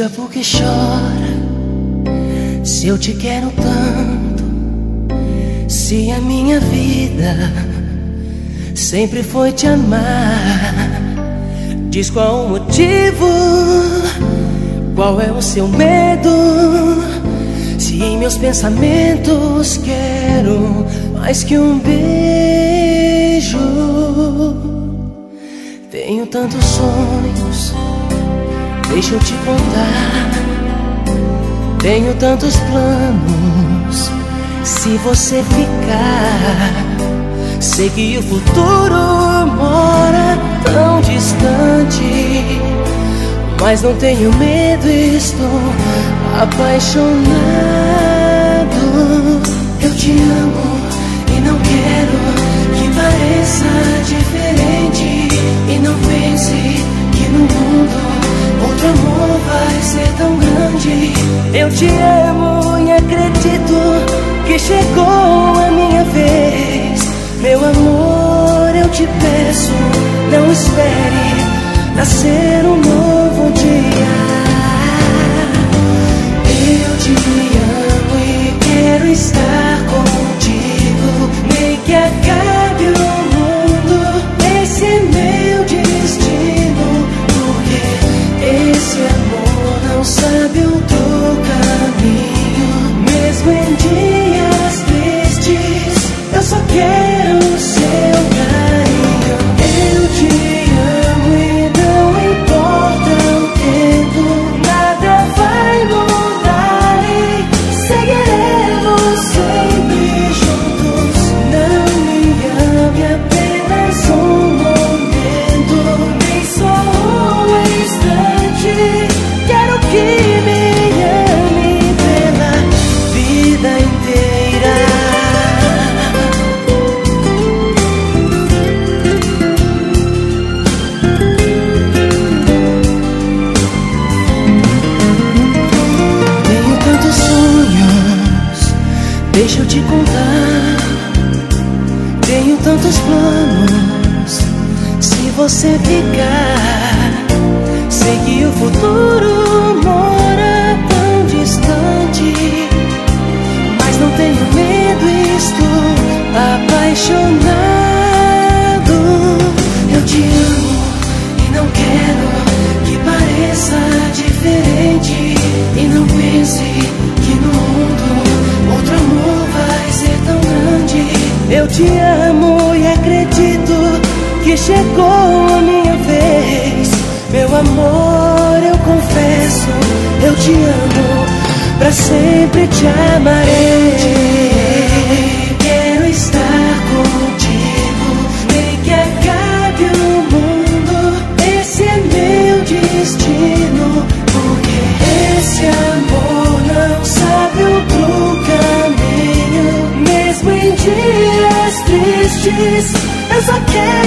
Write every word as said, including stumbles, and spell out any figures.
diga por que chora, se eu te quero tanto, se a minha vida sempre foi te amar. Diz qual o motivo, qual é o seu medo, se em meus pensamentos quero mais que um beijo. Tenho tantos sonhos, deixa eu te contar. Tenho tantos planos, se você ficar. Sei que o futuro mora tão distante, mas não tenho medo, estou apaixonado. Eu te amo e não quero que pareça diferente. E não pense que no mundo outro amor vai ser tão grande. Eu te amo e acredito que chegou a minha vez. Meu amor, eu te peço, não espere nascer um novo dia. Eu te amo e quero estar contigo, nem que acabe o mundo. Esse é meu destino, porque esse amor não sabe outro caminho. Mesmo em dias tristes, eu só quero o seu carinho. Eu te amo e não importa o tempo, nada vai mudar e seguiremos sempre juntos. Não me ame apenas um momento, nem só um instante. Quero que me ame pela vida inteira. Tenho tantos sonhos, deixa eu te contar. Tenho tantos planos, se você ficar. Sei que o futuro mora tão distante, mas não tenho medo, estou apaixonado. Eu te amo e não quero que pareça diferente. E não pense que no mundo outro amor vai ser tão grande. Eu te amo e acredito que chegou a minha vez. Meu amor, eu confesso, eu te amo, pra sempre te amarei. Quero estar contigo, nem que acabe o mundo. Esse é meu destino, porque esse amor não sabe outro caminho. Mesmo em dias tristes, eu só quero